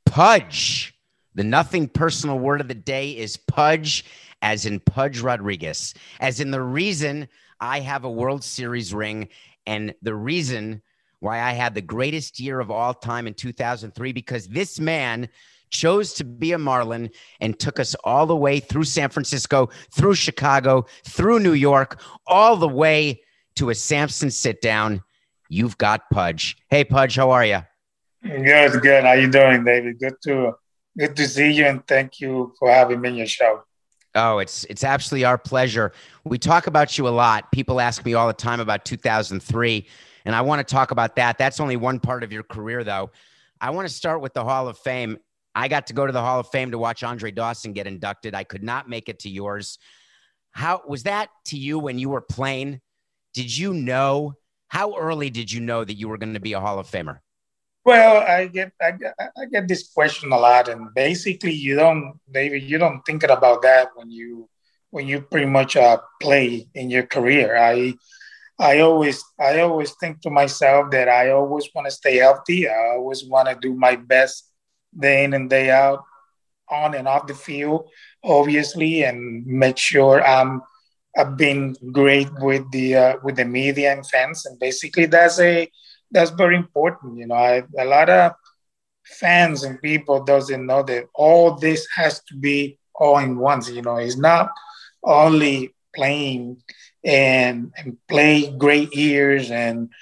Pudge. The nothing personal word of the day is Pudge, as in Pudge Rodriguez, as in the reason I have a World Series ring and the reason why I had the greatest year of all time in 2003, because this man chose to be a Marlin and took us all the way through San Francisco, through Chicago, through New York, all the way to a Samson sit down. You've got Pudge. Hey, Pudge, how are you? Good, good. How you doing, David? Good to see you, and thank you for having me on your show. Oh, it's absolutely our pleasure. We talk about you a lot. People ask me all the time about 2003, and I want to talk about that. That's only one part of your career, though. I want to start with the Hall of Fame. I got to go to the Hall of Fame to watch Andre Dawson get inducted. I could not make it to yours. How was that to you when you were playing? Did you know? How early did you know that you were going to be a Hall of Famer? Well, I get this question a lot, and basically, you don't, David, you don't think about that when you pretty much play in your career. I always think to myself that I always want to stay healthy. I always want to do my best day in and day out, on and off the field, obviously, and make sure I've been great with the media and fans, and basically that's very important. A lot of fans and people doesn't know that all this has to be all in once. It's not only playing and play great years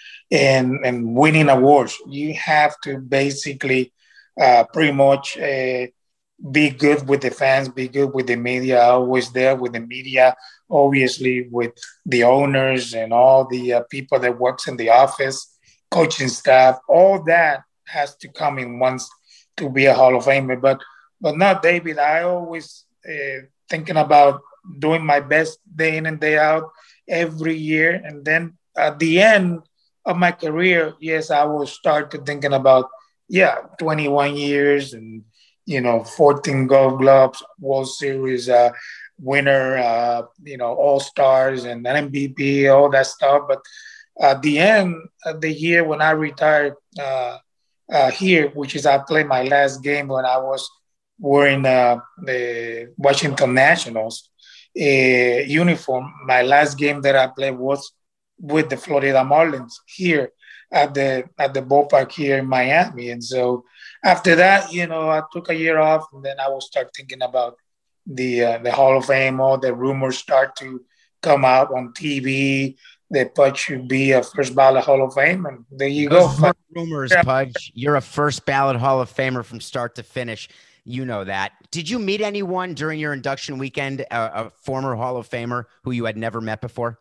and winning awards. You have to basically pretty much be good with the fans, be good with the media, always there with the media, obviously with the owners and all the people that works in the office, coaching staff. All that has to come in once to be a Hall of Famer. But not David. I always thinking about doing my best day in and day out every year, and then at the end of my career, yes, I will start to thinking about 21 years and 14 Gold Gloves, World Series winner, All Stars and an MVP, all that stuff. But at the end of the year when I retired here, which is I played my last game when I was wearing the Washington Nationals uniform. My last game that I played was with the Florida Marlins here at the ballpark here in Miami. And so after that, I took a year off, and then I will start thinking about the Hall of Fame. All the rumors start to come out on TV that Pudge should be a first ballot Hall of Fame, and there you Those go. weren't rumors, Pudge. You're a first ballot Hall of Famer from start to finish. You know that. Did you meet anyone during your induction weekend, a former Hall of Famer who you had never met before?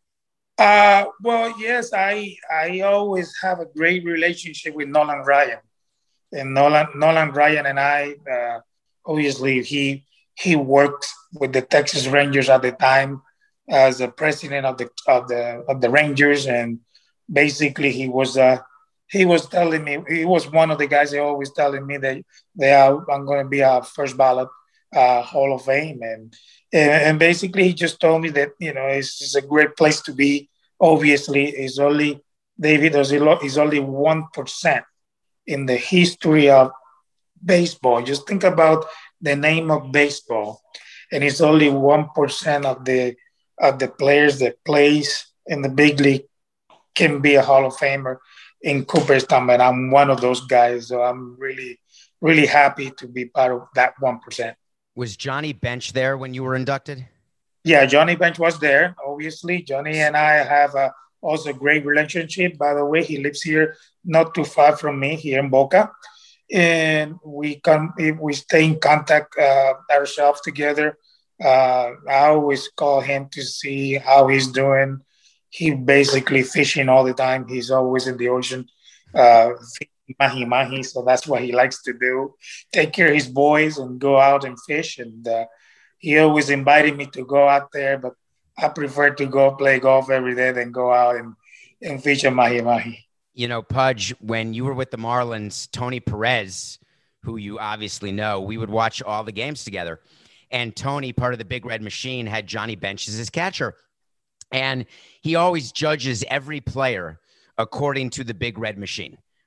Well, yes, I always have a great relationship with Nolan Ryan, and Nolan Ryan and I, obviously he worked with the Texas Rangers at the time as the president of the Rangers, and basically he was telling me, he was one of the guys that always telling me that I'm going to be a first ballot Hall of Fame, and basically he just told me that it's a great place to be. Obviously, it's only David is only 1% in the history of baseball. Just think about the name of baseball, and it's only 1% of the players that plays in the big league can be a Hall of Famer in Cooperstown, and I'm one of those guys. So I'm really, really happy to be part of that 1%. Was Johnny Bench there when you were inducted? Yeah, Johnny Bench was there. Obviously, Johnny and I have also a great relationship. By the way, he lives here not too far from me here in Boca, and we stay in contact ourselves together. I always call him to see how he's doing. He basically fishing all the time. He's always in the ocean, fishing mahi mahi. So that's what he likes to do. Take care of his boys and go out and fish. And he always invited me to go out there, but I prefer to go play golf every day than go out and fish a mahi mahi. Pudge, when you were with the Marlins, Tony Perez, who you obviously know, we would watch all the games together. And Tony, part of the Big Red Machine, had Johnny Bench as his catcher. And he always judges every player according to the Big Red Machine,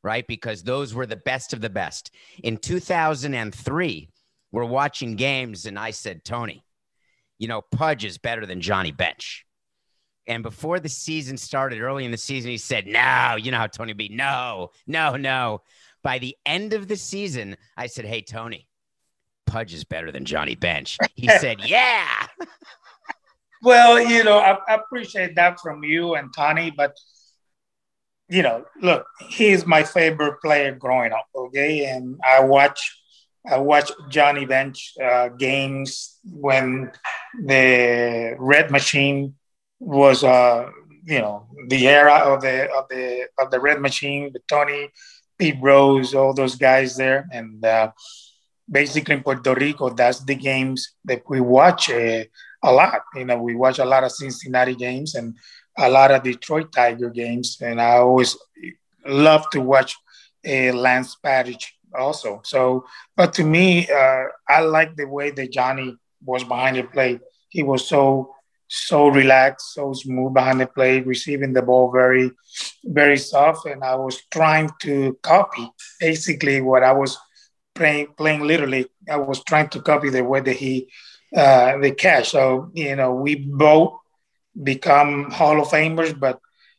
right? Because those were the best of the best. In 2003, we're watching games, and I said, Tony, you know, Pudge is better than Johnny Bench. And before the season started, early in the season, he said, no, you know how Tony be, no. By the end of the season, I said, hey, Tony, Pudge is better than Johnny Bench. He said, yeah. Well, you know, I appreciate that from you and Tony, but, you know, look, he's my favorite player growing up, okay? And I watch Johnny Bench games when the Red Machine was, you know, the era of the Red Machine, with Tony, Pete Rose, all those guys there, and basically in Puerto Rico, that's the games that we watch a lot. You know, we watch a lot of Cincinnati games and a lot of Detroit Tiger games, and I always love to watch Lance Parrish also. So, but to me, I like the way that Johnny was behind the plate. He was so relaxed, so smooth behind the plate, receiving the ball very, very soft. And I was trying to copy basically what I was playing literally. I was trying to copy the way that he the catch. So, you know, we both become Hall of Famers, but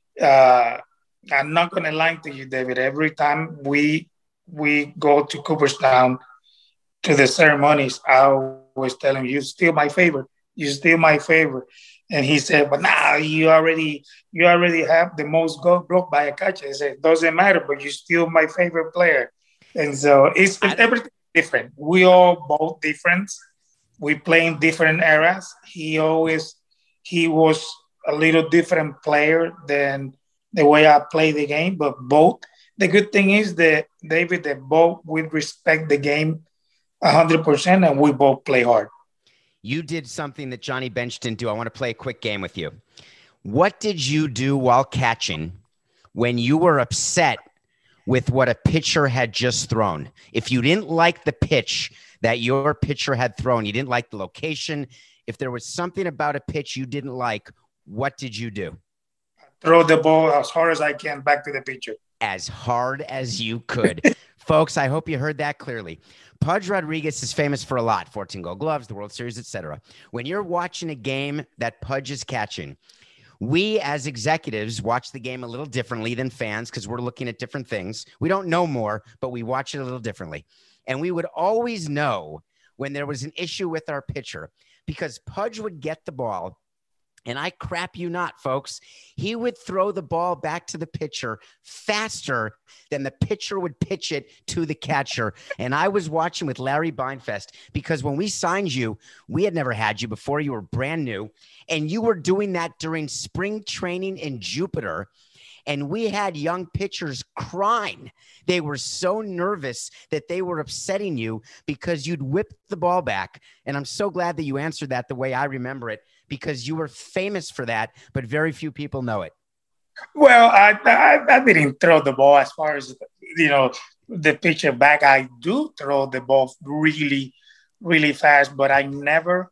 I'm not gonna lie to you, David. Every time we go to Cooperstown to the ceremonies, I always tell him, "You still my favorite. You still my favorite." And he said, "But now you already have the most goal blocked by a catcher." I said, "Doesn't matter, but you're still my favorite player." And so it's everything different. We all both different. We play in different eras. He was a little different player than the way I play the game, but both. The good thing is that David, that both we respect the game 100%, and we both play hard. You did something that Johnny Bench didn't do. I want to play a quick game with you. What did you do while catching when you were upset with what a pitcher had just thrown? If you didn't like the pitch that your pitcher had thrown, you didn't like the location, if there was something about a pitch you didn't like, what did you do? Throw the ball as hard as I can back to the pitcher. As hard as you could. Folks, I hope you heard that clearly. Pudge Rodriguez is famous for a lot: 14 Gold Gloves, the World Series, etc. When you're watching a game that Pudge is catching, we as executives watch the game a little differently than fans because we're looking at different things. We don't know more, but we watch it a little differently. And we would always know when there was an issue with our pitcher because Pudge would get the ball. And I crap you not, folks, he would throw the ball back to the pitcher faster than the pitcher would pitch it to the catcher. And I was watching with Larry Beinfest because when we signed you, we had never had you before. You were brand new. And you were doing that during spring training in Jupiter. And we had young pitchers crying. They were so nervous that they were upsetting you because you'd whip the ball back. And I'm so glad that you answered that the way I remember it, because you were famous for that, but very few people know it. Well, I didn't throw the ball as far as, you know, the pitcher back. I do throw the ball really, really fast, but I never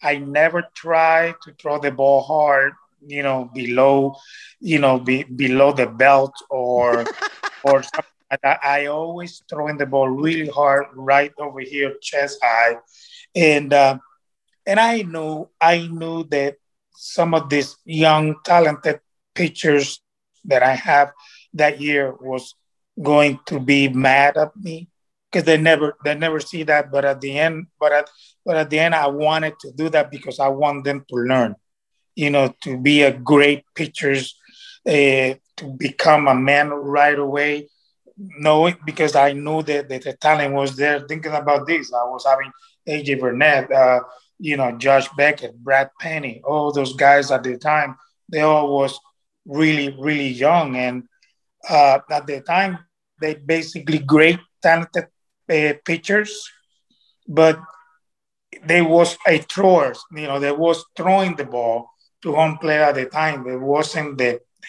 try to throw the ball hard, you know, below the belt or something like that. I always throwing the ball really hard right over here, chest high, and I knew that some of these young talented pitchers that I have that year was going to be mad at me because they never see that. But at the end, I wanted to do that because I want them to learn, you know, to be a great pitchers, to become a man right away. No, because I knew that the talent was there. Thinking about this, I was having AJ Burnett, you know, Josh Beckett, Brad Penny, all those guys at the time. They all was really, really young, and at the time they basically great talented pitchers, but they was a throwers. You know, they was throwing the ball to home plate at the time. There wasn't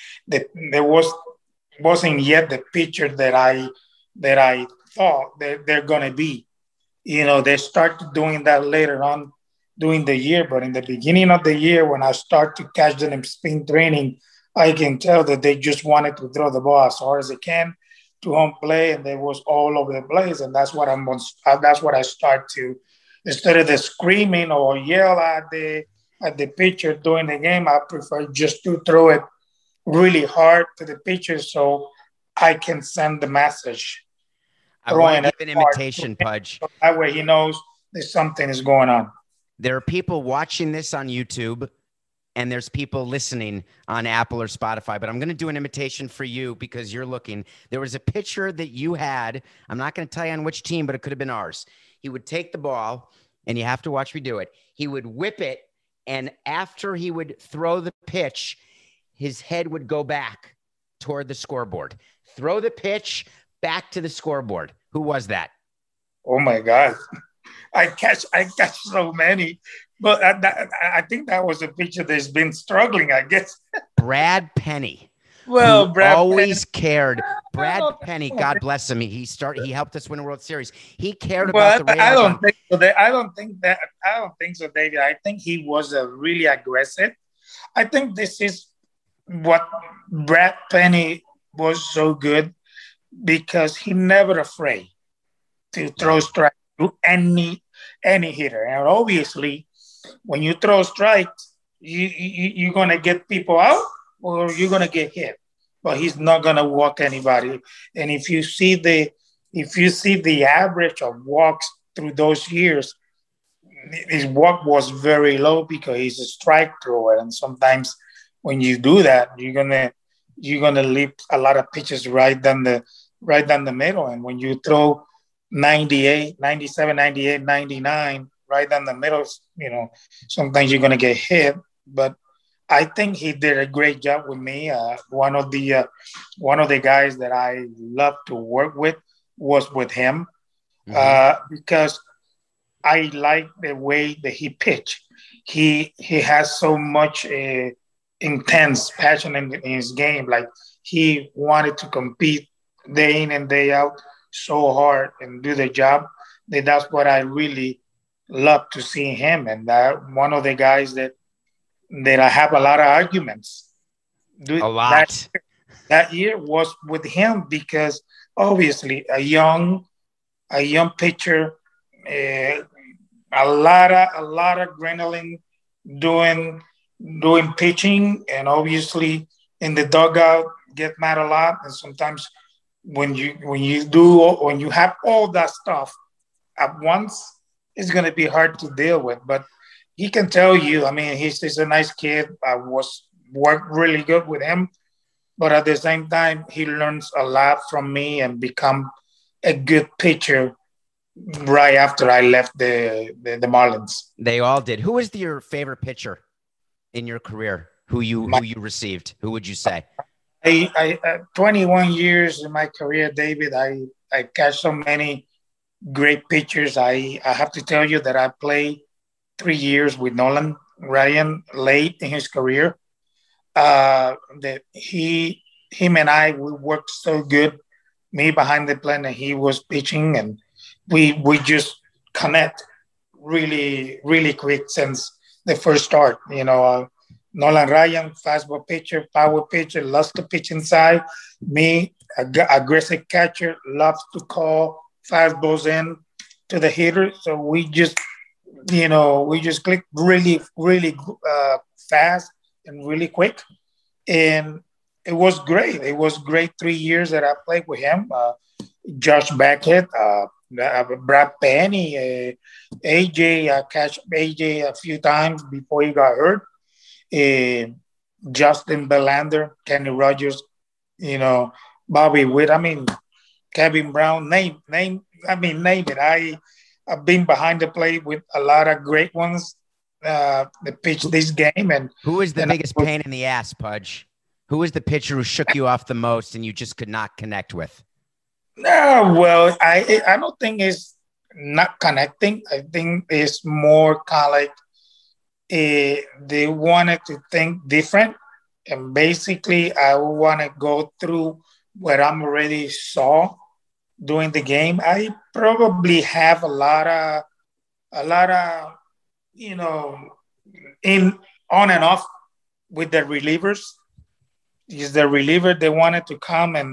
wasn't yet the pitcher that I thought that they're gonna be. You know, they started doing that later on during the year, but in the beginning of the year, when I start to catch them in spring training, I can tell that they just wanted to throw the ball as hard as they can. to home play, and they was all over the place. And that's what that's what I start to, instead of the screaming or yell at the pitcher during the game, I prefer just to throw it really hard to the pitcher so I can send the message. I want to give an imitation, Pudge. So that way he knows that something is going on. There are people watching this on YouTube, and there's people listening on Apple or Spotify, but I'm going to do an imitation for you because you're looking. There was a pitcher that you had. I'm not going to tell you on which team, but it could have been ours. He would take the ball, and you have to watch me do it. He would whip it, and after he would throw the pitch, his head would go back toward the scoreboard. Throw the pitch back to the scoreboard. Who was that? Oh, my God. I catch so many. But I think that was a pitcher that's been struggling, I guess. Brad Penny. Well, Brad always cared. Brad Penny, God bless him. He helped us win a World Series. He cared about the I don't think so. I don't think so, David. I think he was really aggressive. I think this is what Brad Penny was so good because he never afraid to throw strikes to any hitter. And obviously, when you throw strikes, you're going to get people out or you're going to get hit. But he's not going to walk anybody. And if you see the average of walks through those years, his walk was very low because he's a strike thrower. And sometimes when you do that, you're gonna leave a lot of pitches right down the middle. And when you throw 98, 97, 98, 99 right down the middle, sometimes you're gonna get hit. But I think he did a great job with me. One of the guys that I love to work with was with him because I like the way that he pitched. He has so much intense passion in his game. Like he wanted to compete day in and day out so hard and do the job. That's what I really love to see him. And one of the guys that I have a lot of arguments. That year was with him because obviously a young pitcher, a lot of adrenaline doing pitching, and obviously in the dugout get mad a lot. And sometimes when you have all that stuff at once, it's going to be hard to deal with. But he can tell you, I mean, he's a nice kid. I worked really good with him, but at the same time, he learns a lot from me and become a good pitcher right after I left the Marlins. They all did. Who was your favorite pitcher in your career? Who you received? Who would you say? I 21 years in my career, David. I catch so many great pitchers. I have to tell you that I played 3 years with Nolan Ryan late in his career. That him and I, we worked so good. Me behind the plate and he was pitching, and we just connect really, really quick since the first start. Nolan Ryan, fastball pitcher, power pitcher, loves to pitch inside. Me, aggressive catcher, loves to call fastballs in to the hitter. So we just click really, really fast and really quick. And it was great. It was great 3 years that I played with him. Josh Beckett, Brad Penny, AJ. I catch AJ a few times before he got hurt. Justin Verlander, Kenny Rogers, Bobby Witt. I mean, Kevin Brown. Name it. I've been behind the plate with a lot of great ones that pitch this game. And who is the biggest pain in the ass, Pudge? Who is the pitcher who shook you off the most and you just could not connect with? Well, I don't think it's not connecting. I think it's more kind of like they wanted to think different. And basically, I want to go through what I'm already saw during the game. I probably have a lot of, in on and off with the relievers. Is the reliever they wanted to come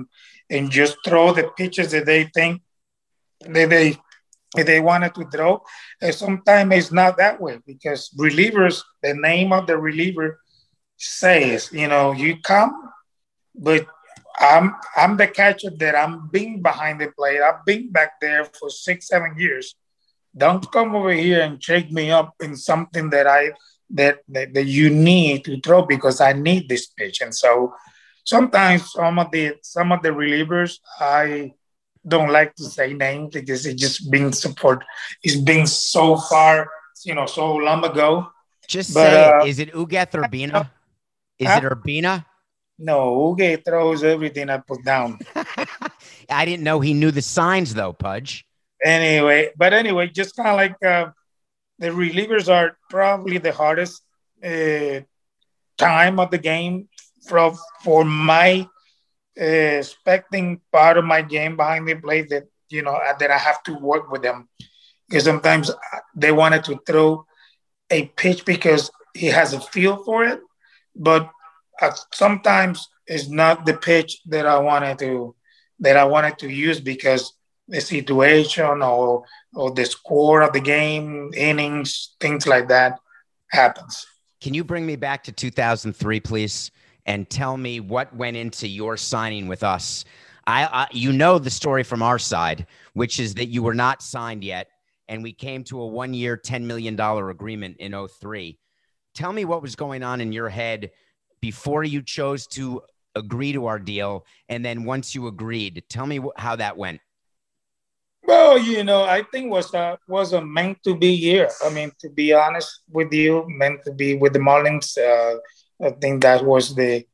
and just throw the pitches that they think that they wanted to throw. And sometimes it's not that way because relievers, the name of the reliever says, you come, but I'm the catcher that I'm being behind the plate. I've been back there for 6, 7 years. Don't come over here and shake me up in something that you need to throw because I need this pitch. And so sometimes some of the relievers I don't like to say names because it's just been support. It's been so far, so long ago. Just But say it. Is it Ugueth Urbina? Is huh? it Urbina? No, Uge throws everything I put down. I didn't know he knew the signs though, Pudge. Anyway, just kind of like the relievers are probably the hardest uh, time of the game for my expecting part of my game behind the plate that I have to work with them because sometimes they wanted to throw a pitch because he has a feel for it, but sometimes it's not the pitch that I wanted to use because the situation or the score of the game, innings, things like that happens. Can you bring me back to 2003, please, and tell me what went into your signing with us? You know the story from our side, which is that you were not signed yet, and we came to a 1-year, $10 million agreement in 2003. Tell me what was going on in your head before you chose to agree to our deal, and then once you agreed. Tell me how that went. Well, I think was a meant to be year. I mean, to be honest with you, meant to be with the Marlins. I think that was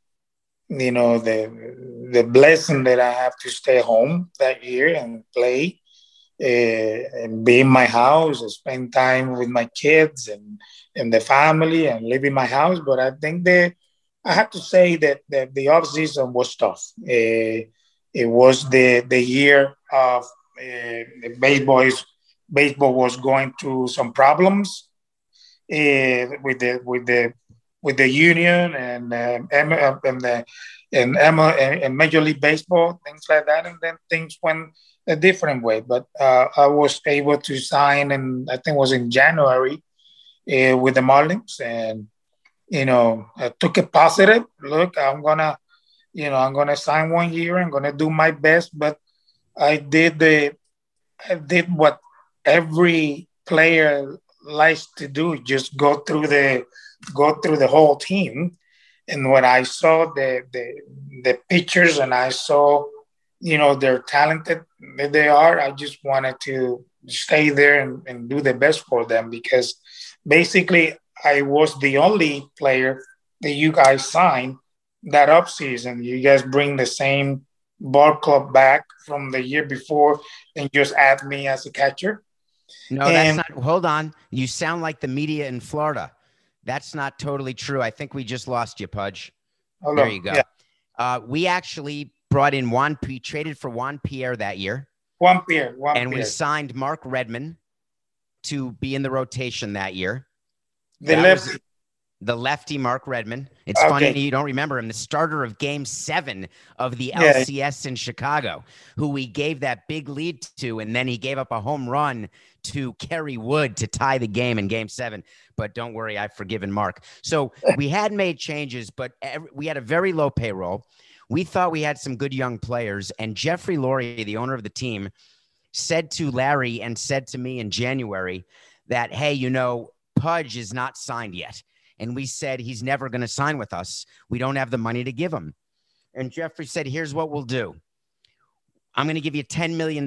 the blessing that I have to stay home that year and play and be in my house, and spend time with my kids and the family, and live in my house. But I think that I have to say that the off season was tough. It was the year of the baseball was going through some problems with the union and Major League Baseball, things like that, and then things went a different way. But I was able to sign, and I think it was in January with the Marlins, and I took it positive. Look, I'm gonna sign 1 year. I'm gonna do my best, but I did the I did what every player likes to do, just go through the whole team. And when I saw the pictures and I saw, they're talented that they are, I just wanted to stay there and do the best for them because basically I was the only player that you guys signed that up season. You guys bring the same ball club back from the year before and just add me as a catcher. No, that's And not. Hold on. You sound like the media in Florida. That's not totally true. I think we just lost you, Pudge. hold There on, you go. yeah, We actually brought in traded for Juan Pierre that year, one and we pair. signed Mark Redmond to be in the rotation that year. The That was left, the lefty Mark Redmond. It's funny okay, you don't remember him, the starter of Game 7 of the yeah, LCS in Chicago, who we gave that big lead to, and then he gave up a home run to Kerry Wood to tie the game in Game 7. But don't worry, I've forgiven Mark. So we had made changes, but we had a very low payroll. We thought we had some good young players, and Jeffrey Lurie, the owner of the team, said to Larry and said to me in January that, hey, Pudge is not signed yet. And we said, he's never going to sign with us. We don't have the money to give him. And Jeffrey said, here's what we'll do. I'm going to give you $10 million,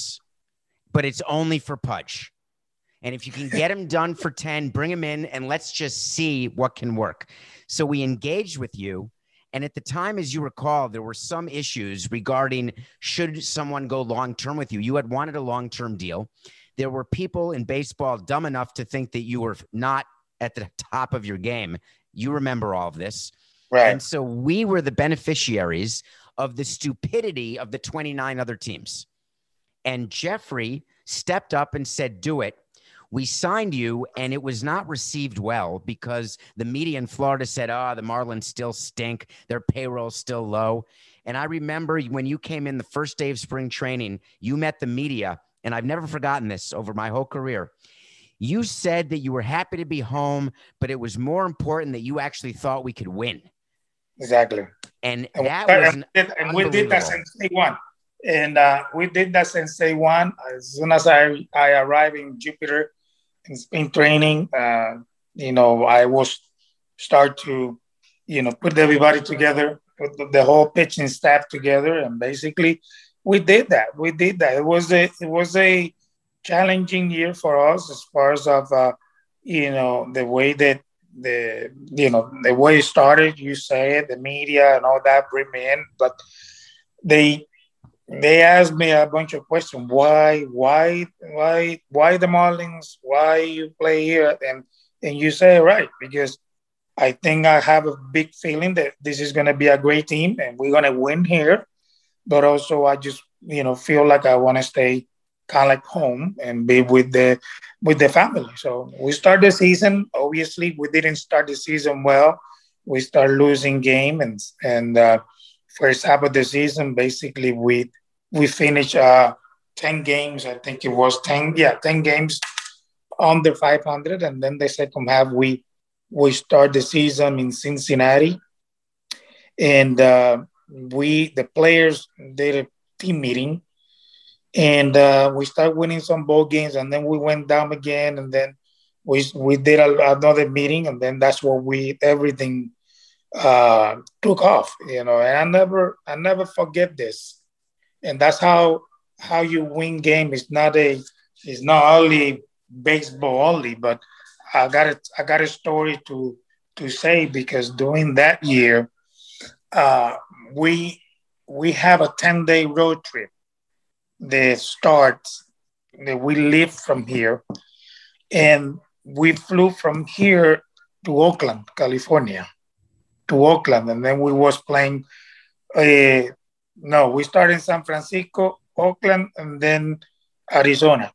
but it's only for Pudge. And if you can get him done for 10, bring him in and let's just see what can work. So we engaged with you. And at the time, as you recall, there were some issues regarding should someone go long-term with you. You had wanted a long-term deal. There were people in baseball dumb enough to think that you were not at the top of your game. You remember all of this. right. And so we were the beneficiaries of the stupidity of the 29 other teams. And Jeffrey stepped up and said, do it. We signed you, and it was not received well because the media in Florida said, the Marlins still stink. Their payroll's still low. And I remember when you came in the first day of spring training, you met the media, and I've never forgotten this over my whole career. You said that you were happy to be home, but it was more important that you actually thought we could win. Exactly. And that was we did that since day one. And we did that since day one. As soon as I arrived in Jupiter in spring training, I was start to, put everybody together, put the whole pitching staff together, and basically we did that. We did that. It was a challenging year for us as far as the way that the way it started. You say it, the media and all that bring me in, but they asked me a bunch of questions. Why the Marlins? Why you play here? And you say right, because I think I have a big feeling that this is going to be a great team and we're going to win here. But also, I just feel like I want to stay kind of like home and be with the family. So we start the season. Obviously, we didn't start the season well. We start losing game, and first half of the season, basically we finished 10 games. I think it was 10 games under 500, and then the second half we start the season in Cincinnati, and the players did a team meeting, and we started winning some ball games, and then we went down again, and then we did another meeting, and then that's where everything took off, and I never forget this, and that's how you win game. It's not only baseball only, but I got a story to say, because during that year, we have a 10-day road trip that starts that we live from here, and we flew from here to Oakland, California, and then we was playing. We started in San Francisco, Oakland, and then Arizona.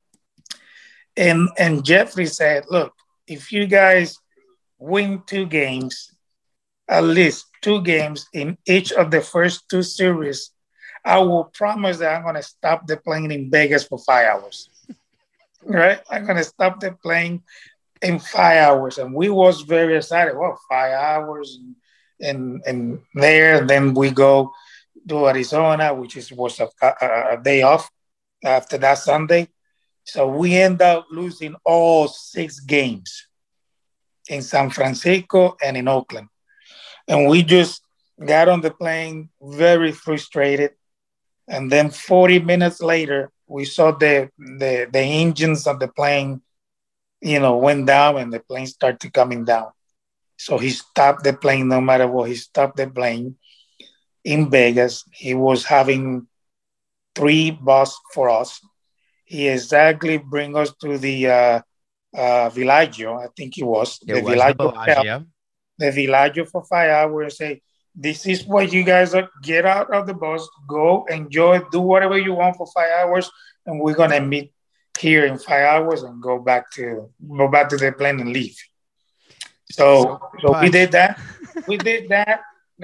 And Jeffrey said, "Look, if you guys win 2 games, at least 2 games in each of the first 2 series, I will promise that I'm going to stop the plane in Vegas for 5 hours." Right? I'm going to stop the plane in 5 hours. And we was very excited. Well, 5 hours and there. And then we go to Arizona, which was a day off after that Sunday. So we end up losing all 6 games in San Francisco and in Oakland. And we just got on the plane very frustrated. And then 40 minutes later, we saw the engines of the plane, went down, and the plane started coming down. So he stopped the plane no matter what. He stopped the plane in Vegas. He was having 3 bus for us. He exactly bring us to the Villaggio, I think it was. The Villaggio for 5 hours. Say, this is what you guys are. Get out of the bus, go enjoy, do whatever you want for 5 hours, and we're gonna meet here in 5 hours and go back to the plane and leave. So we did that. We did that.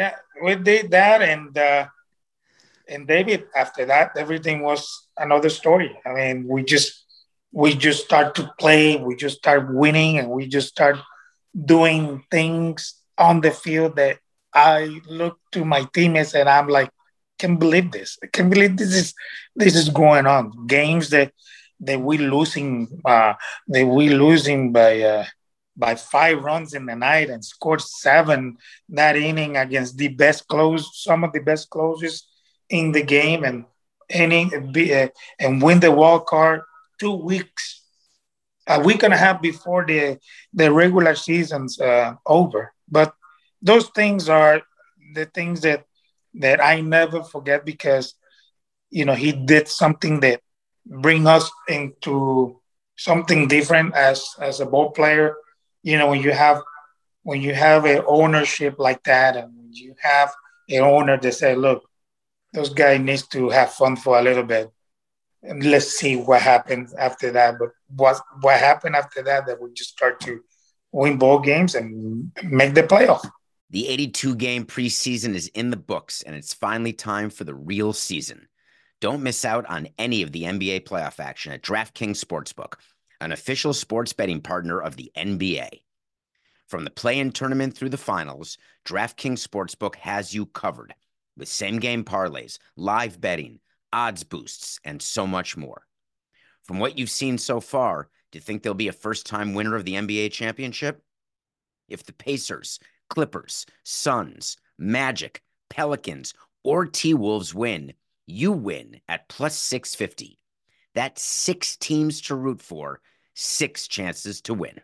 And David, after that, everything was another story. I mean, we just start to play, we just start winning, and we just start doing things on the field that I look to my teammates and I'm like, can't believe this. I can't believe this is going on. Games that we losing by 5 runs in the night and scored 7 that inning against some of the best closers in the game, and win the wild card 2 weeks, a week and a half before the regular season's over. But those things are the things that I never forget, because he did something that bring us into something different as a ball player. When you have an ownership like that, and when you have an owner that say, look, those guys needs to have fun for a little bit, and let's see what happens after that. But what happened after that we just start to win ball games and make the playoff. The 82-game preseason is in the books, and it's finally time for the real season. Don't miss out on any of the NBA playoff action at DraftKings Sportsbook, an official sports betting partner of the NBA. From the play-in tournament through the finals, DraftKings Sportsbook has you covered with same-game parlays, live betting, odds boosts, and so much more. From what you've seen so far, do you think there'll be a first-time winner of the NBA championship? If the Pacers, Clippers, Suns, Magic, Pelicans, or T-Wolves win, you win at plus 650. That's 6 teams to root for, 6 chances to win.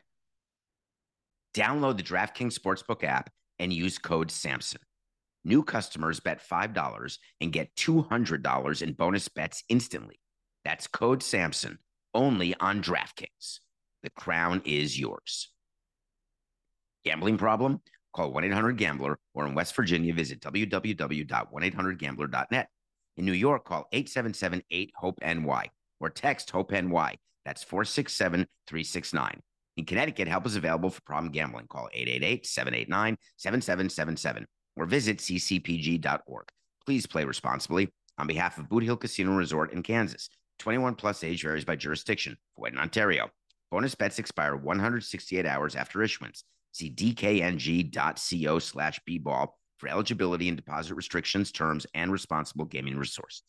Download the DraftKings Sportsbook app and use code SAMSON. New customers bet $5 and get $200 in bonus bets instantly. That's code SAMSON, only on DraftKings. The crown is yours. Gambling problem? Call 1-800-GAMBLER, or in West Virginia, visit www.1800gambler.net. In New York, call 877-8-HOPE-NY or text HOPE-NY. That's 467-369. In Connecticut, help is available for problem gambling. Call 888-789-7777 or visit ccpg.org. Please play responsibly. On behalf of Boot Hill Casino Resort in Kansas, 21 plus age varies by jurisdiction. Void in Ontario. Bonus bets expire 168 hours after issuance. See dkng.co/bball for eligibility and deposit restrictions, terms, and responsible gaming resources.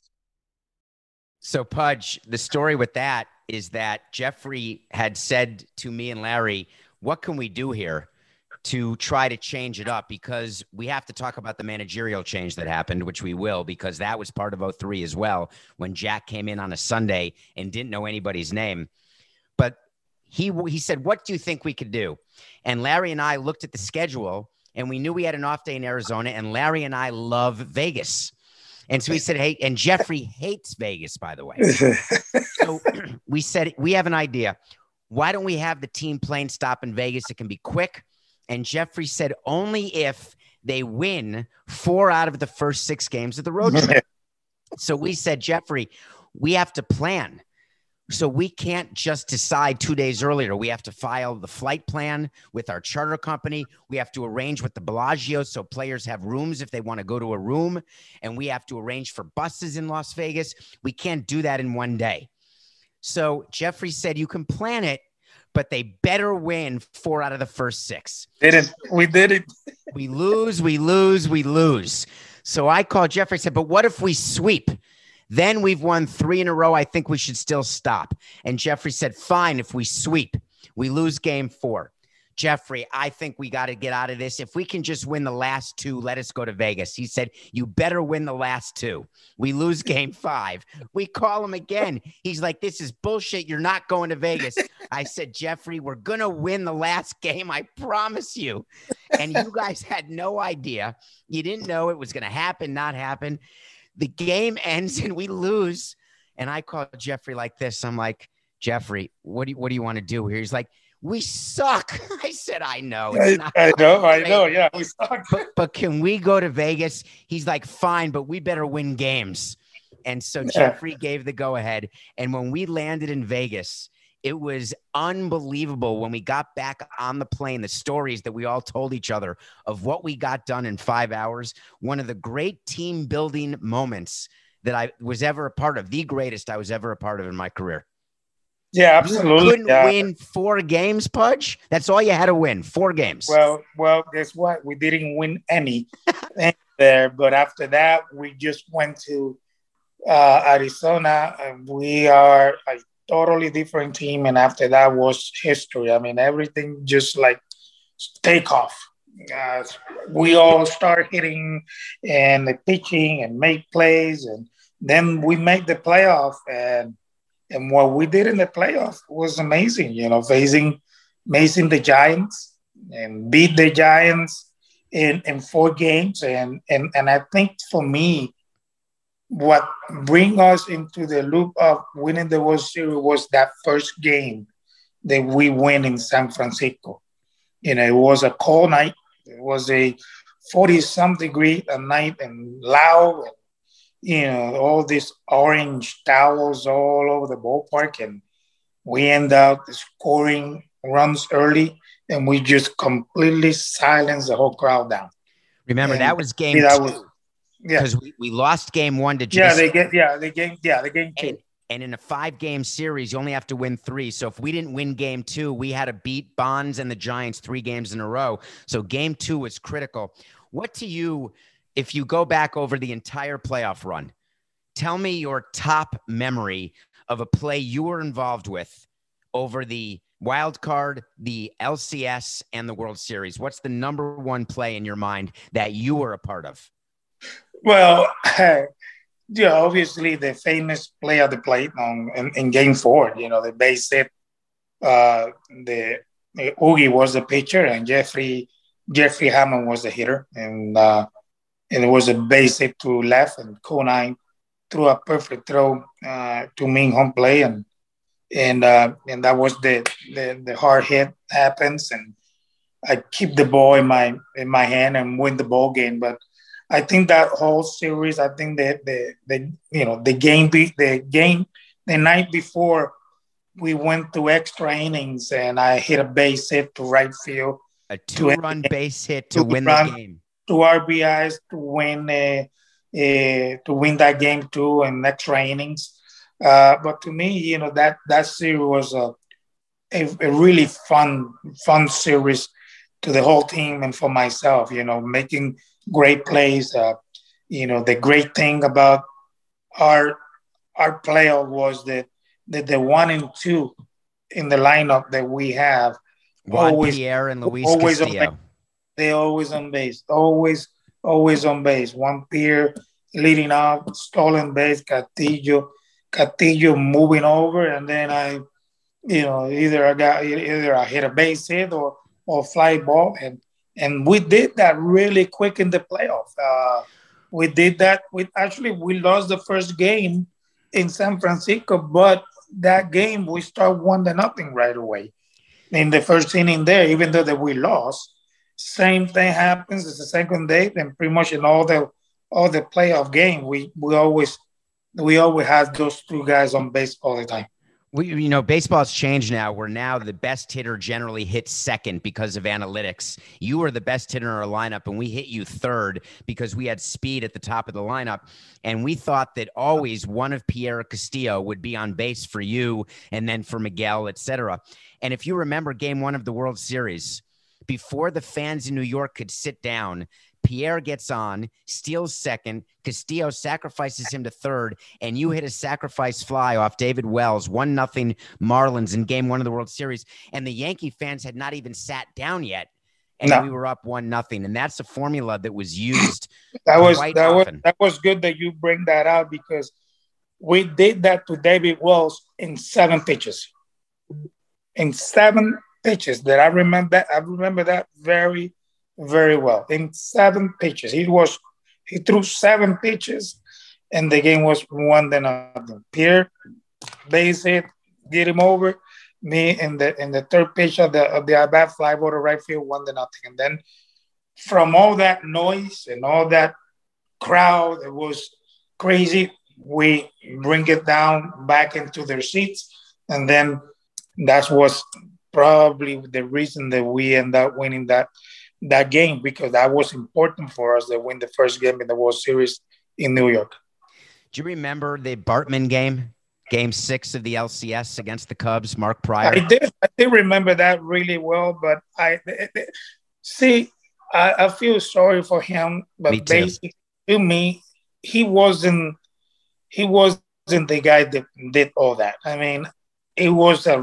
So, Pudge, the story with that is that Jeffrey had said to me and Larry, what can we do here to try to change it up? Because we have to talk about the managerial change that happened, which we will, because that was part of 03 as well, when Jack came in on a Sunday and didn't know anybody's name. But he said, what do you think we could do? And Larry and I looked at the schedule, and we knew we had an off day in Arizona, and Larry and I love Vegas. And so he said, hey, and Jeffrey hates Vegas, by the way. So we said, we have an idea. Why don't we have the team plane stop in Vegas? It can be quick. And Jeffrey said, only if they win 4 out of the first 6 games of the road trip. So we said, Jeffrey, we have to plan. So we can't just decide 2 days earlier. We have to file the flight plan with our charter company. We have to arrange with the Bellagio so players have rooms if they want to go to a room. And we have to arrange for buses in Las Vegas. We can't do that in one day. So Jeffrey said, you can plan it, but they better win 4 out of the first 6. We did it. We lose. So I called Jeffrey and said, but what if we sweep? Then we've won 3 in a row. I think we should still stop. And Jeffrey said, fine, if we sweep, we lose game 4. Jeffrey, I think we got to get out of this. If we can just win the last 2, let us go to Vegas. He said, you better win the last 2. We lose game 5. We call him again. He's like, this is bullshit. You're not going to Vegas. I said, Jeffrey, we're going to win the last game. I promise you. And you guys had no idea. You didn't know it was going to happen, not happen. The game ends and we lose. And I call Jeffrey like this. I'm like, Jeffrey, what do you want to do here? He's like, we suck. I said, I know. I know. Yeah, we suck. But can we go to Vegas? He's like, fine, but we better win games. And so Jeffrey gave the go ahead. And when we landed in Vegas, it was unbelievable when we got back on the plane, the stories that we all told each other of what we got done in 5 hours. One of the great team building moments that I was ever a part of, the greatest I was ever a part of in my career. Yeah, absolutely. You couldn't win 4 games, Pudge. That's all you had to win, 4 games. Well, guess what? We didn't win any there. But after that, we just went to Arizona. And we are a totally different team. And after that was history. I mean, everything just like take off. We all start hitting and the pitching and make plays. And then we make the playoff. And what we did in the playoffs was amazing, facing the Giants and beat the Giants in 4 games. And I think for me, what bring us into the loop of winning the World Series was that first game that we win in San Francisco. It was a cold night. It was a 40-some degree a night and loud. All these orange towels all over the ballpark. And we end up scoring runs early, and we just completely silenced the whole crowd down. Remember, And that was game that was, two yeah. because we lost game one to Yeah, Jason. the game two. And in a 5-game series, you only have to win 3. So if we didn't win game 2, we had to beat Bonds and the Giants 3 games in a row. So game 2 was critical. What to you, if you go back over the entire playoff run, tell me your top memory of a play you were involved with over the wild card, the LCS, and the World Series. What's the number one play in your mind that you were a part of? Well, yeah, obviously the famous play at the plate in Game 4. The base hit. The Oogie was the pitcher, and Jeffrey Hammond was the hitter, and it was a base hit to left, and Conine threw a perfect throw to mean home play, and that was the hard hit happens, and I keep the ball in my hand and win the ball game. But I think that whole series, I think that the night before we went to extra innings, and I hit a base hit to right field, a 2-run base hit to win the game, 2 RBIs to win that game too in extra innings. But to me, that series was a really fun series to the whole team and for myself. Making great plays. The great thing about our playoff was that the 1 and 2 in the lineup that we have, Juan Pierre and Luis Castillo. They're always on base. Always on base. Juan Pierre leading off, stolen base, Castillo moving over, and then either I hit a base hit or fly ball, and we did that really quick in the playoff. We did that. We lost the first game in San Francisco, but that game we start 1-0 right away in the first inning there, even though that we lost. Same thing happens as the second day, and pretty much in all the playoff game, we always have those 2 guys on base all the time. Baseball's changed now, where now the best hitter generally hits second because of analytics. You were the best hitter in our lineup, and we hit you third because we had speed at the top of the lineup. And we thought that always one of Pierre Castillo would be on base for you and then for Miguel, etc. And if you remember game 1 of the World Series, before the fans in New York could sit down, Pierre gets on, steals second, Castillo sacrifices him to third, and you hit a sacrifice fly off David Wells, 1-0 Marlins in game 1 of the World Series. And the Yankee fans had not even sat down yet, and we were up 1-0. And that's a formula that was used often. That was good that you bring that out, because we did that to David Wells in 7 pitches. In 7 pitches that I remember that very, very well. In 7 pitches, he threw 7 pitches, and the game was 1-0. Pierre base hit, get him over. Me in the third pitch of the at bat, fly ball to right field, 1-0. And then from all that noise and all that crowd, it was crazy. We bring it down back into their seats, and then that was probably the reason that we end up winning that game, because that was important for us to win the first game in the World Series in New York. Do you remember the Bartman game, game 6 of the LCS against the Cubs, Mark Prior? I did remember that really well, but I feel sorry for him, but basically to me, he wasn't the guy that did all that. I mean, it was a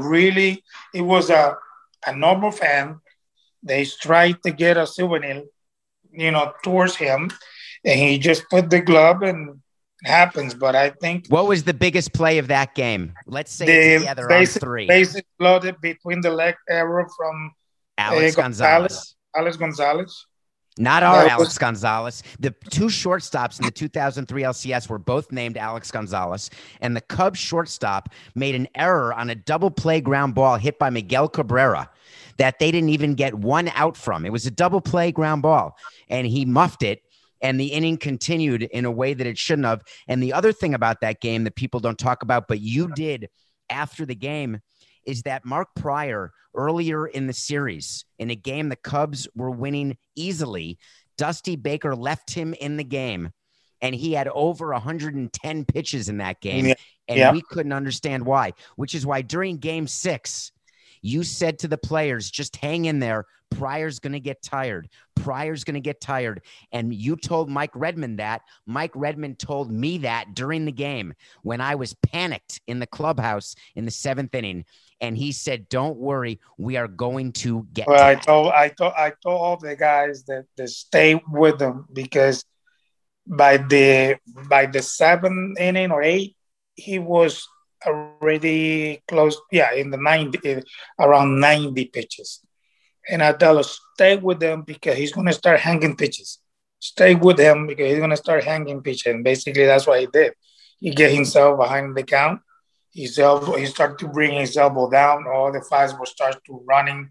normal fan. They tried to get a souvenir, towards him, and he just put the glove, and it happens. But I think, what was the biggest play of that game? Let's say it together on 3. Basic loaded between the leg arrow from Alex Gonzalez. Alex Gonzalez. Not our Alex Gonzalez. The 2 shortstops in the 2003 LCS were both named Alex Gonzalez, and the Cubs shortstop made an error on a double play ground ball hit by Miguel Cabrera that they didn't even get 1 out from. It was a double play ground ball, and he muffed it, and the inning continued in a way that it shouldn't have. And the other thing about that game that people don't talk about, but you did after the game, is that Mark Prior earlier in the series, in a game the Cubs were winning easily, Dusty Baker left him in the game, and he had over 110 pitches in that game, and we couldn't understand why, which is why during Game 6, you said to the players, just hang in there. Pryor's going to get tired. Pryor's going to get tired. And you told Mike Redmond that. Mike Redmond told me that during the game when I was panicked in the clubhouse in the 7th inning. And he said, don't worry, we are going to get well, I told all the guys that stay with them, because by the 7th inning or 8th, he was already close. Yeah, in the 90, around 90 pitches. And I tell us, stay with them because he's going to start hanging pitches. Stay with him because he's going to start hanging pitches. And basically, that's what he did. He get himself behind the count. He started to bring his elbow down. All the fastball starts to running,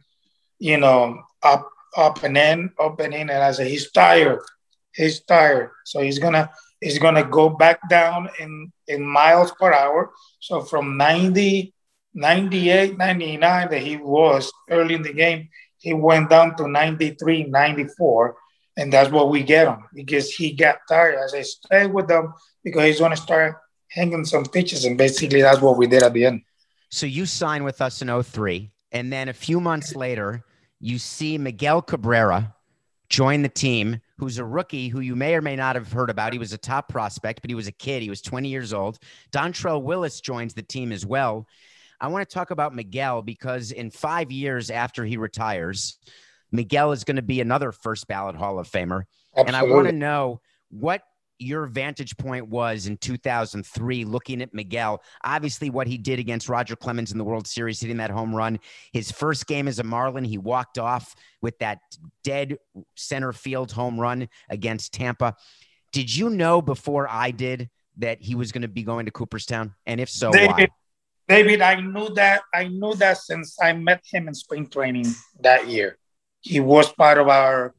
up and in. And I said, he's tired. He's tired. So he's gonna go back down in miles per hour. So from 90, 98, 99 that he was early in the game, he went down to 93, 94. And that's what we get him because he got tired. I said, stay with them because he's going to start hanging some pitches. And basically that's what we did at the end. So you signed with us in 03. And then a few months later, you see Miguel Cabrera join the team, who's a rookie who you may or may not have heard about. He was a top prospect, but he was a kid. He was 20 years old. Dontrelle Willis joins the team as well. I want to talk about Miguel because in 5 years after he retires, Miguel is going to be another first ballot Hall of Famer. Absolutely. And I want to know what your vantage point was in 2003, looking at Miguel, obviously what he did against Roger Clemens in the World Series, hitting that home run. His first game as a Marlin, he walked off with that dead center field home run against Tampa. Did you know before I did that he was going to be going to Cooperstown? And if so, why? David, I knew that since I met him in spring training that year. He was part of our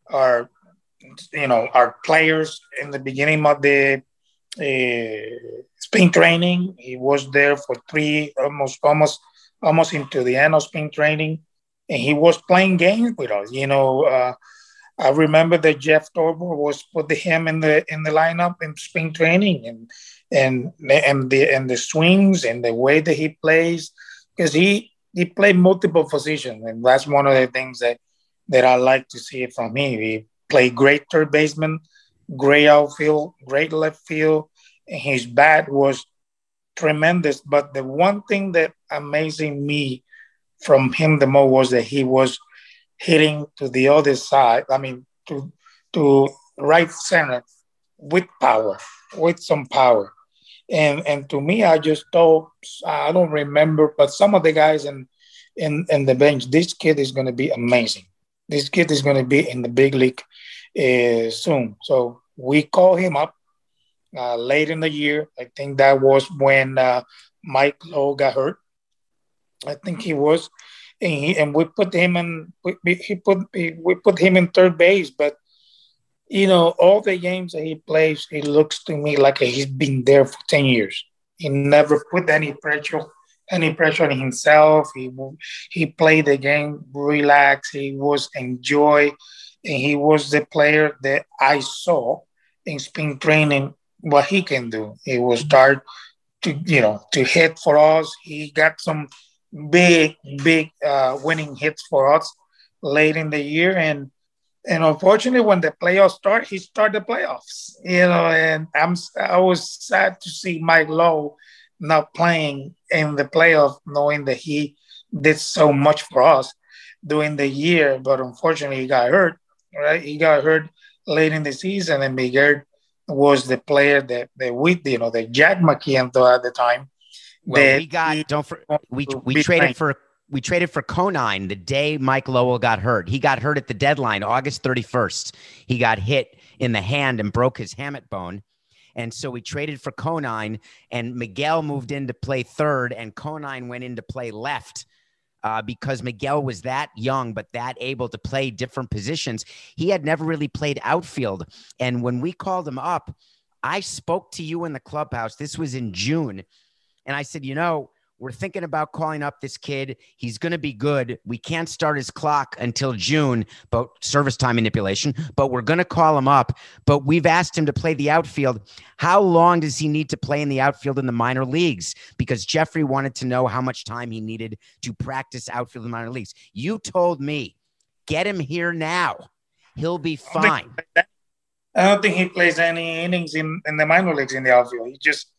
players in the beginning of the spring training. He was there for almost into the end of spring training, and he was playing games with us. I remember that Jeff Torborg was put him in the lineup in spring training, and the swings and the way that he plays, because he played multiple positions, and that's one of the things that I like to see from him. He played great third baseman, great outfield, great left field, and his bat was tremendous. But the one thing that amazing me from him the most was that he was hitting to the other side. I mean, to right center with power, with some power. And to me, I just thought, I don't remember, but some of the guys in the bench, this kid is going to be amazing. This kid is going to be in the big league soon. So we called him up late in the year. I think that was when Mike Lowe got hurt. I think he was. And we put him in. We put him in third base, but all the games that he plays, it looks to me like he's been there for 10 years. He never put any pressure on himself. He played the game relaxed. He was enjoy, and he was the player that I saw in spring training what he can do. He will start to hit for us. He got some big winning hits for us late in the year, and unfortunately when the playoffs start, he started the playoffs, and I was sad to see Mike Lowe not playing in the playoff, knowing that he did so much for us during the year, but unfortunately he got hurt, right? He got hurt late in the season, and Miguel was the player that we, that Jack McKeon at the time. Well, we traded for Conine the day Mike Lowell got hurt. He got hurt at the deadline, August 31st. He got hit in the hand and broke his hamate bone. And so we traded for Conine, and Miguel moved in to play third, and Conine went in to play left because Miguel was that young but that able to play different positions. He had never really played outfield. And when we called him up, I spoke to you in the clubhouse. This was in June. And I said, We're thinking about calling up this kid. He's going to be good. We can't start his clock until June, but service time manipulation, but we're going to call him up. But we've asked him to play the outfield. How long does he need to play in the outfield in the minor leagues? Because Jeffrey wanted to know how much time he needed to practice outfield in the minor leagues. You told me, get him here now. He'll be fine. I don't think he plays any innings in the minor leagues in the outfield. He just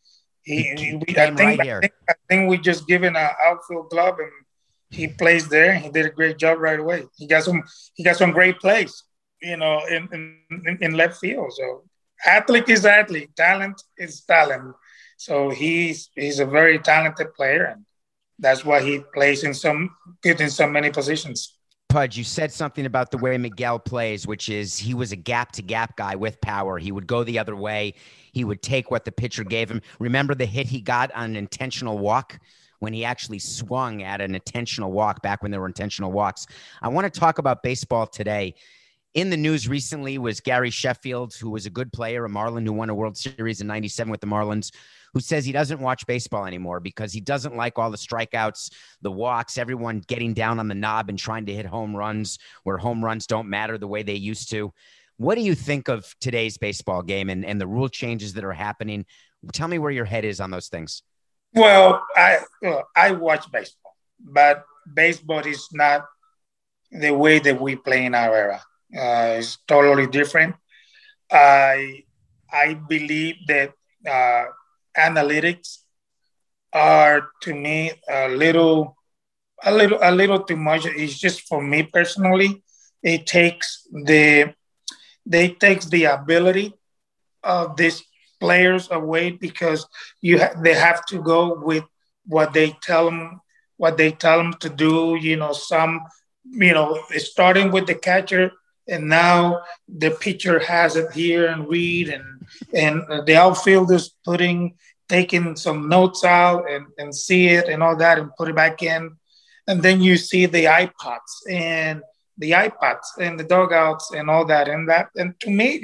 I think we just given an outfield glove and he plays there. And he did a great job right away. He got some great plays, in left field. So athlete is athlete, talent is talent. So he's a very talented player, and that's why he plays in so many positions. Pudge, you said something about the way Miguel plays, which is he was a gap-to-gap guy with power. He would go the other way. He would take what the pitcher gave him. Remember the hit he got on an intentional walk when he actually swung at an intentional walk back when there were intentional walks? I want to talk about baseball today. In the news recently was Gary Sheffield, who was a good player, a Marlin who won a World Series in '97 with the Marlins, who says he doesn't watch baseball anymore because he doesn't like all the strikeouts, the walks, everyone getting down on the knob and trying to hit home runs where home runs don't matter the way they used to. What do you think of today's baseball game and the rule changes that are happening? Tell me where your head is on those things. Well, I watch baseball, but baseball is not the way that we play in our era. It's totally different. I believe that analytics are, to me, a little too much. It's just for me personally. It takes the ability of these players away because they have to go with what they tell them to do. Starting with the catcher. And now the pitcher has it here and read, and the outfielders taking some notes out and see it and all that and put it back in. And then you see the iPods and the dugouts and all that. And to me,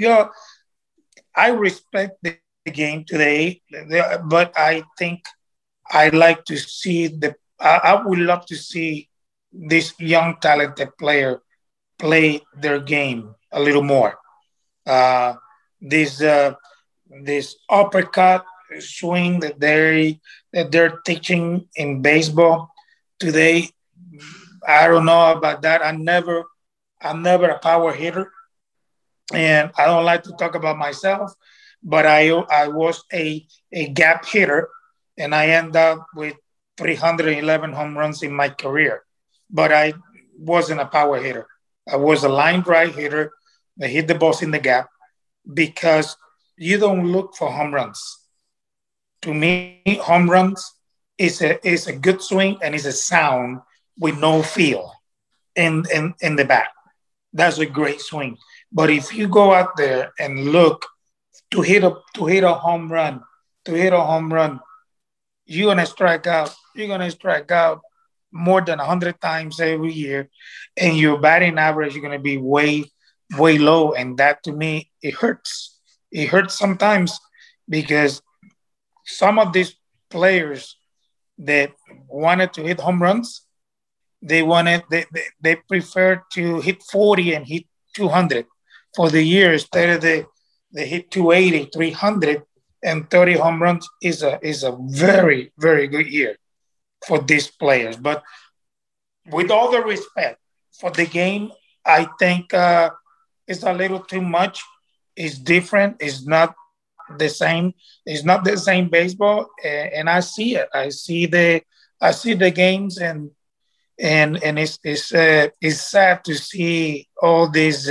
I respect the game today, but I think I like to see I would love to see this young talented player play their game a little more. This uppercut swing that they're teaching in baseball today, I don't know about that. I'm never a power hitter, and I don't like to talk about myself, but I was a gap hitter, and I end up with 311 home runs in my career, but I wasn't a power hitter. I was a line drive hitter that hit the balls in the gap because you don't look for home runs. To me, home runs is a good swing and is a sound with no feel in the bat. That's a great swing. But if you go out there and look to hit a home run, you're gonna strike out. You're gonna strike out more than 100 times every year, and your batting average is going to be way, way low. And that, to me, it hurts. It hurts sometimes because some of these players that wanted to hit home runs, they prefer to hit 40 and hit 200 for the year instead of they hit 280, 300, and 30 home runs is a very, very good year for these players. But with all the respect for the game, I think it's a little too much. It's different. It's not the same. It's not the same baseball, and I see it. I see the games, and it's sad to see all this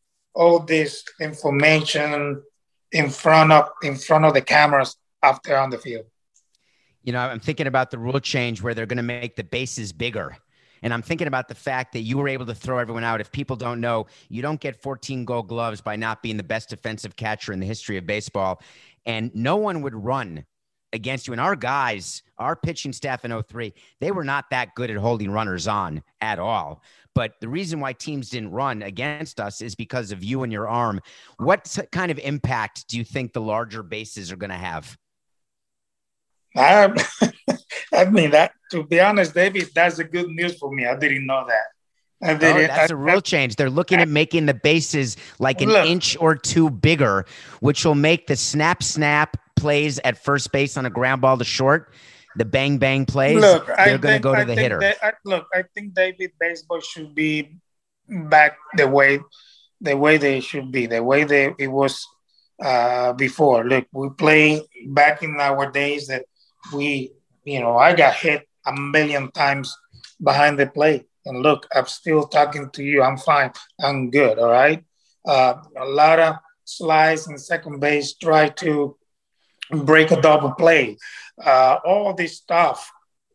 information in front of the cameras after on the field. I'm thinking about the rule change where they're going to make the bases bigger. And I'm thinking about the fact that you were able to throw everyone out. If people don't know, you don't get 14 gold gloves by not being the best defensive catcher in the history of baseball. And no one would run against you. And our guys, our pitching staff in 2003, they were not that good at holding runners on at all. But the reason why teams didn't run against us is because of you and your arm. What kind of impact do you think the larger bases are going to have? I, I mean that. To be honest, David, that's a good news for me. I didn't know that. I Oh, didn't. that's a rule change. They're looking at making the bases like an Look, inch or two bigger, which will make the snap plays at first base on a ground ball to short, the bang bang plays, look. they're going to go to the hitter. I think David baseball should be back the way they should be, the way it was before. Look, we play back in our days that we, I got hit a million times behind the plate. And look, I'm still talking to you. I'm fine. I'm good. All right. A lot of slides in second base try to break a double play. All this stuff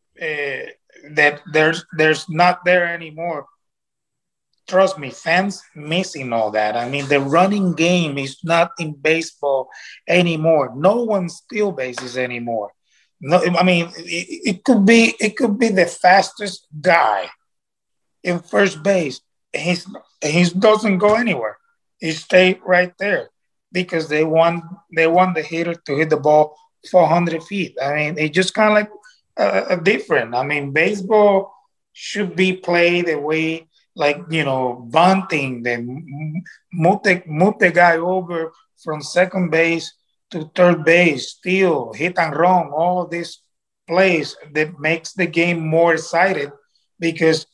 that there's not there anymore. Trust me, fans missing all that. I mean, the running game is not in baseball anymore. No one steal bases anymore. No, I mean, it could be the fastest guy in first base. He doesn't go anywhere. He stay right there because they want the hitter to hit the ball 400 feet. I mean, it's just kind of like different. I mean, baseball should be played the way like bunting, then move the guy over from second base to third base, steal, hit and run, all these plays that makes the game more excited. Because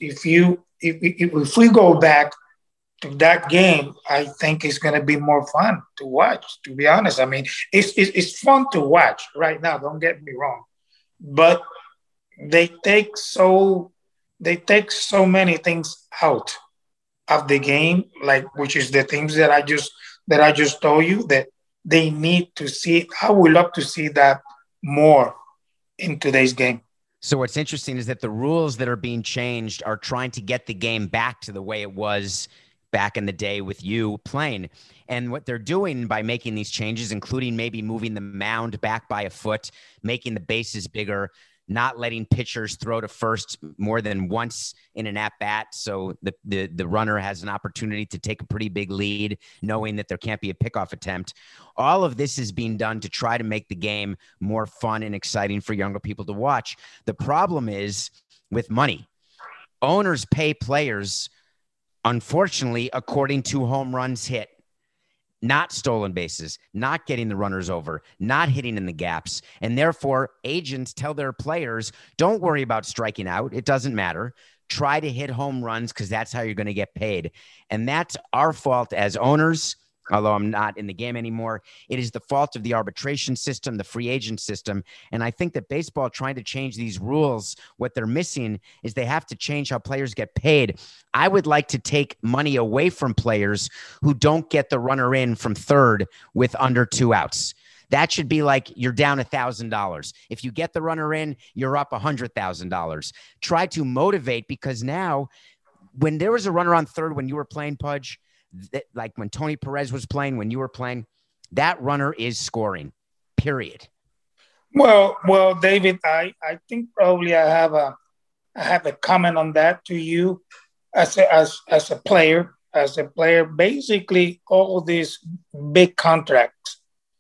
if we go back to that game, I think it's going to be more fun to watch. To be honest, I mean, it's fun to watch right now. Don't get me wrong, but they take so they take so many things out of the game, like which is the things that I just told you that they need to see. I would love to see that more in today's game. So what's interesting is that the rules that are being changed are trying to get the game back to the way it was back in the day with you playing. And what they're doing by making these changes, including maybe moving the mound back by a foot, making the bases bigger, not letting pitchers throw to first more than once in an at bat, so the runner has an opportunity to take a pretty big lead, knowing that there can't be a pickoff attempt. All of this is being done to try to make the game more fun and exciting for younger people to watch. The problem is with money. Owners pay players, unfortunately, according to home runs hit, not stolen bases, not getting the runners over, not hitting in the gaps. And therefore, agents tell their players, don't worry about striking out. It doesn't matter. Try to hit home runs because that's how you're going to get paid. And that's our fault as owners. Although I'm not in the game anymore, it is the fault of the arbitration system, the free agent system. And I think that baseball trying to change these rules, what they're missing is they have to change how players get paid. I would like to take money away from players who don't get the runner in from third with under 2 outs. That should be like you're down $1,000. If you get the runner in, you're up $100,000. Try to motivate, because now when there was a runner on third when you were playing, Pudge, like when Tony Perez was playing, when you were playing, that runner is scoring, period. Well, David, I think probably I have a comment on that to you as a player. As a player, basically all these big contracts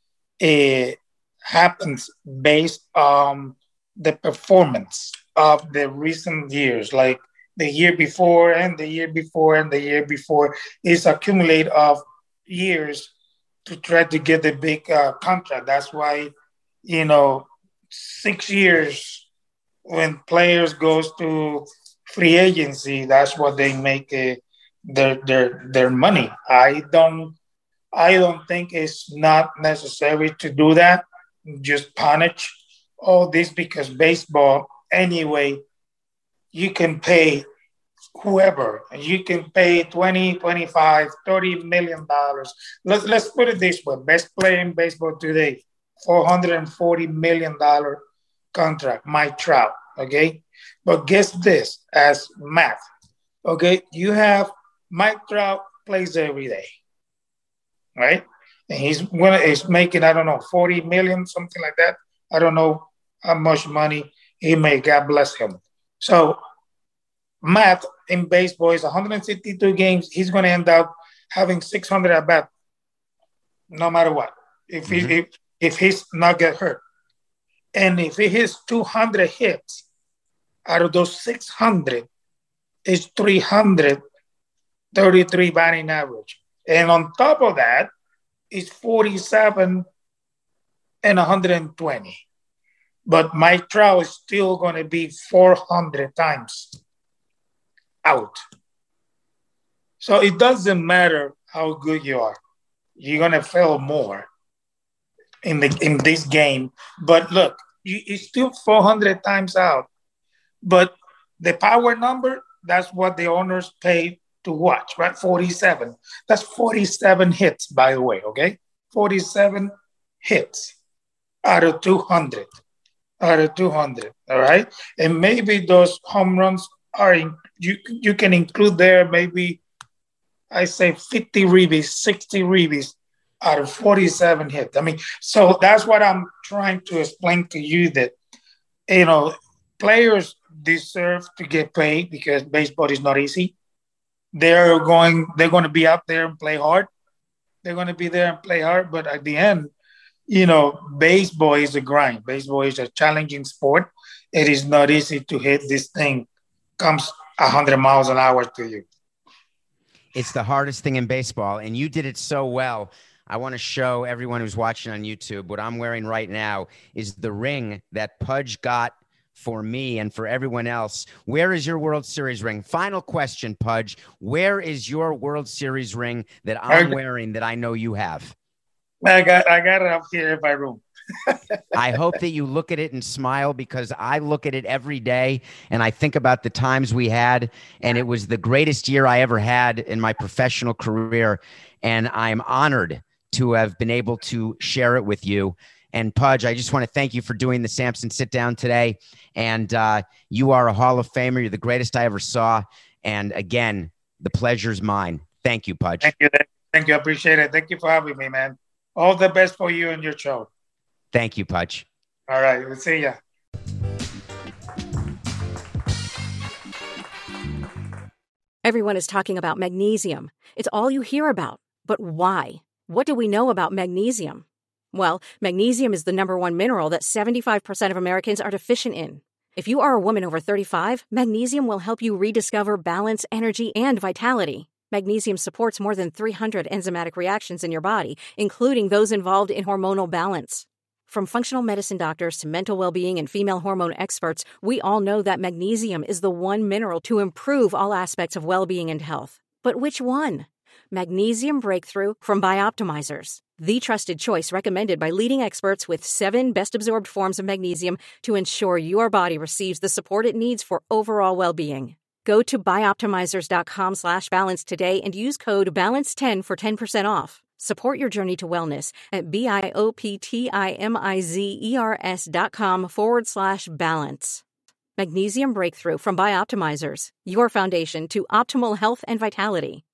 it happens based on the performance of the recent years, like the year before and the year before and the year before. Is accumulate of years to try to get the big contract. That's why, you know, 6 years when players goes to free agency, that's what they make their money. I don't think it's not necessary to do that. Just punish all this because baseball, anyway, you can pay whoever. You can pay 20, 25, $30 million. Let's put it this way. Best player in baseball today, $440 million contract, Mike Trout. Okay. But guess this as math. Okay. You have Mike Trout plays every day, right? And he's making, I don't know, 40 million, something like that. I don't know how much money he made. God bless him. So math in baseball is 162 games. He's going to end up having 600 at bat, no matter what. If he Mm-hmm. if he's not get hurt. And if he hits 200 hits, out of those 600, is 333 batting average. And on top of that, is 47 and 120. But Mike Trout is still going to be 400 times out. So it doesn't matter how good you are. You're going to fail more in this game. But look, it's still 400 times out. But the power number, that's what the owners pay to watch, right? 47. That's 47 hits, by the way, okay? 47 hits out of 200. Out of 200, all right? And maybe those home runs are, you can include there maybe, I say 50 ribbies, 60 ribbies out of 47 hits. I mean, so that's what I'm trying to explain to you, that, players deserve to get paid because baseball is not easy. They're going to be out there and play hard. They're going to be there and play hard. But at the end, baseball is a grind. Baseball is a challenging sport. It is not easy to hit this thing. Comes 100 miles an hour to you. It's the hardest thing in baseball, and you did it so well. I want to show everyone who's watching on YouTube what I'm wearing right now is the ring that Pudge got for me and for everyone else. Where is your World Series ring? Final question, Pudge. Where is your World Series ring that I'm wearing that I know you have? I got it up here in my room. I hope that you look at it and smile, because I look at it every day and I think about the times we had, and it was the greatest year I ever had in my professional career. And I'm honored to have been able to share it with you. And Pudge, I just want to thank you for doing the Samson Sit Down today. And you are a Hall of Famer. You're the greatest I ever saw. And again, the pleasure's mine. Thank you, Pudge. Thank you. Thank you. I appreciate it. Thank you for having me, man. All the best for you and your show. Thank you, Pudge. All right. We'll see ya. Everyone is talking about magnesium. It's all you hear about. But why? What do we know about magnesium? Well, magnesium is the number one mineral that 75% of Americans are deficient in. If you are a woman over 35, magnesium will help you rediscover balance, energy, and vitality. Magnesium supports more than 300 enzymatic reactions in your body, including those involved in hormonal balance. From functional medicine doctors to mental well-being and female hormone experts, we all know that magnesium is the one mineral to improve all aspects of well-being and health. But which one? Magnesium Breakthrough from Bioptimizers, the trusted choice recommended by leading experts with 7 best-absorbed forms of magnesium to ensure your body receives the support it needs for overall well-being. Go to bioptimizers.com/balance today and use code BALANCE10 for 10% off. Support your journey to wellness at bioptimizers.com/balance. Magnesium Breakthrough from Bioptimizers, your foundation to optimal health and vitality.